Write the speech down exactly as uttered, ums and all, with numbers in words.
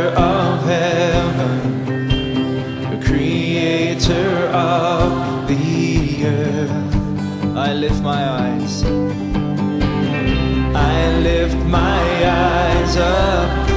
of heaven, the creator of the earth. I lift my eyes, I lift my eyes up